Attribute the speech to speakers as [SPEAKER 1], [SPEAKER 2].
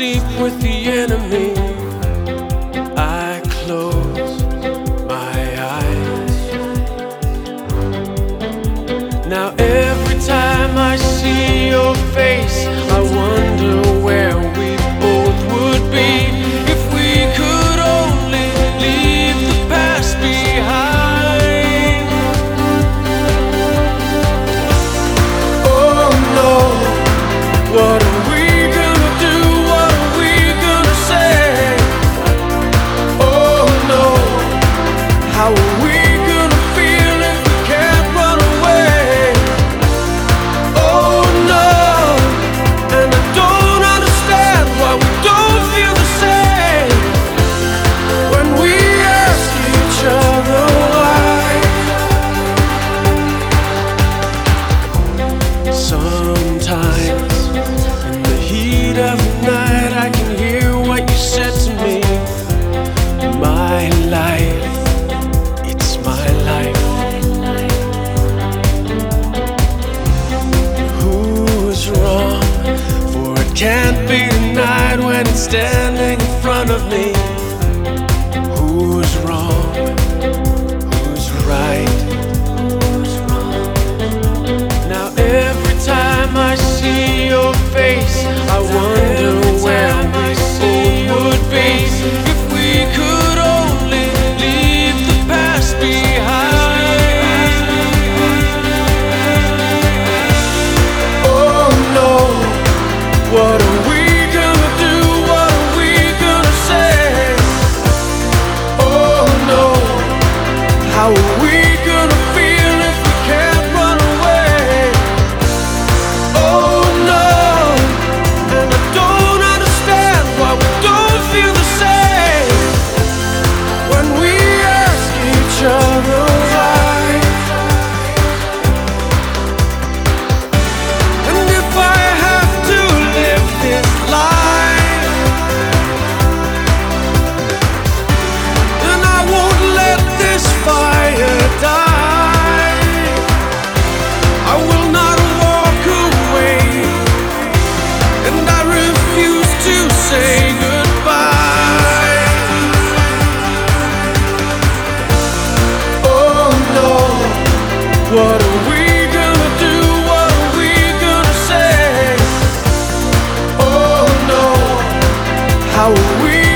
[SPEAKER 1] sleep with the enemy. I close my eyes. Now every time I see your face, I wonder where we both would be if we could only leave the past behind. Oh no, what are we gonna do? What are we gonna say? Oh no, how are we gonna feel if we can't run away? Oh no, and I don't understand why we don't feel the same when we ask each other why. Sometimes in the heat of the night I can hear what you said to me. My life, it's my life. Who's wrong? For it can't be denied when it's standing in front of me. Who's wrong? Who's right? Now every time I see your face, I wonder where we both would be if we could only leave the past behind. Oh no, what are we gonna do? What are we gonna say? Oh no, how are we gonna feel if we can't run away? Oh no, and I don't understand why we don't feel the same when we ask each other why. And if I have to live this life, then I won't let this fire die. I will not walk away, and I refuse to say goodbye. Oh no, what are we gonna do? What are we gonna say? Oh no, how are we